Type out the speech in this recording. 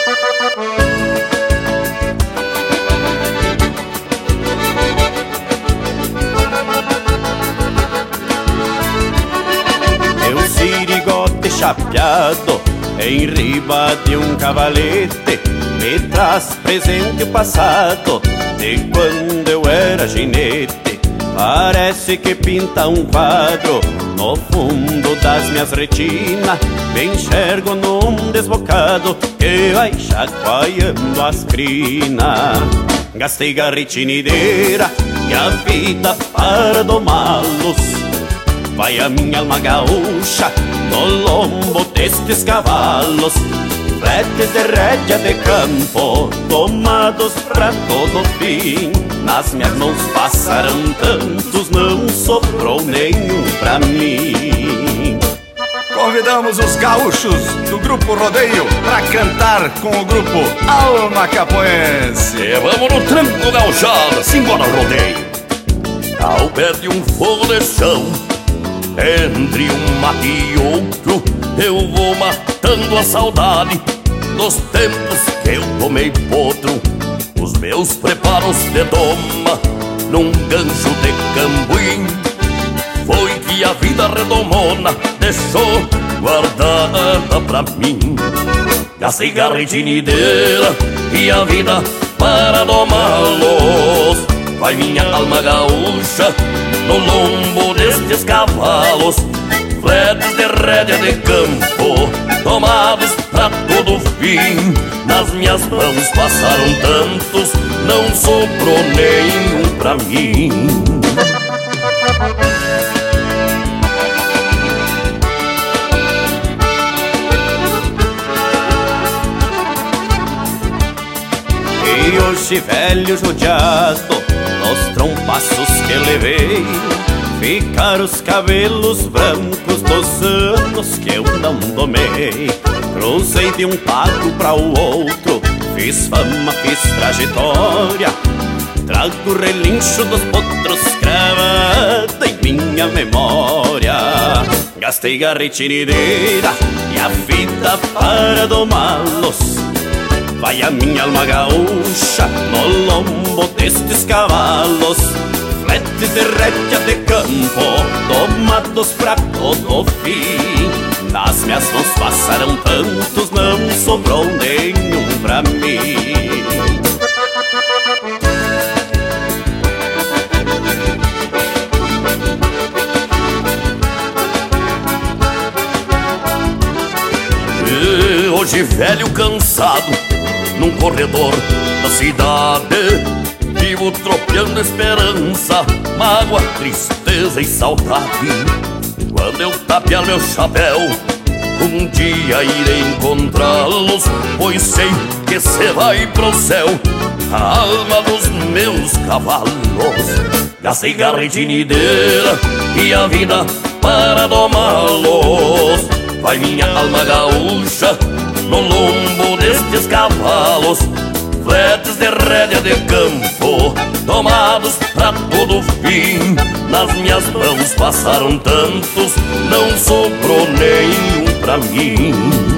Meu sirigote chapeado em riba de um cavalete me traz presente o passado de quando eu era ginete. Parece que pinta um quadro no fundo das minhas retinas. Me enxergo num desbocado que vai chacoalhando as crinas. Gastei garritinideira e a vida para domá-los. Vai a minha alma gaúcha no lombo destes cavalos. Fletes de rédea de campo tomados pra todo fim. Nas minhas mãos passaram tantos, não sobrou nenhum pra mim. Convidamos os gaúchos do Grupo Rodeio pra cantar com o grupo Alma Capoense. E vamos no tranco, gauchada, simbora ao rodeio. Ao pé de um fogo de chão, entre um mate e outro, eu vou matando a saudade dos tempos que eu tomei potro. Os meus preparos de doma num gancho de cambuim. Foi que a vida redomona deixou guardada pra mim. Gastei garritinideira e a vida para domá-los. Vai minha alma gaúcha no lombo destes cavalos. Fletes de rédea de campo tomados pra todo fim. Nas minhas mãos passaram tantos, não sobrou nenhum pra mim. E hoje velho judiado nos trompaços que levei, ficaram os cabelos brancos dos anos que eu não domei. Cruzei de um pago pra o outro, fiz fama, fiz trajetória. Trago o relincho dos potros cravado em minha memória. Gastei garritinideira e a vida para domá-los. Vai a minha alma gaúcha no lombo destes cavalos. Fletes de rédea de campo tomados pra todo fim. Nas minhas mãos passaram tantos, não sobrou nenhum pra mim. E hoje velho cansado num corredor da cidade, vivo tropeando esperança, mágoa, tristeza e saudade. Quando eu tapear meu chapéu, um dia irei encontrá-los, pois sei que cê vai pro céu, a alma dos meus cavalos. Gastei garritinideira e a vida para domá-los. Vai minha alma gaúcha no lombo destes cavalos. Fletes de rédea de campo tomados pra todo fim. Nas minhas mãos passaram tantos, não sobrou nenhum pra mim.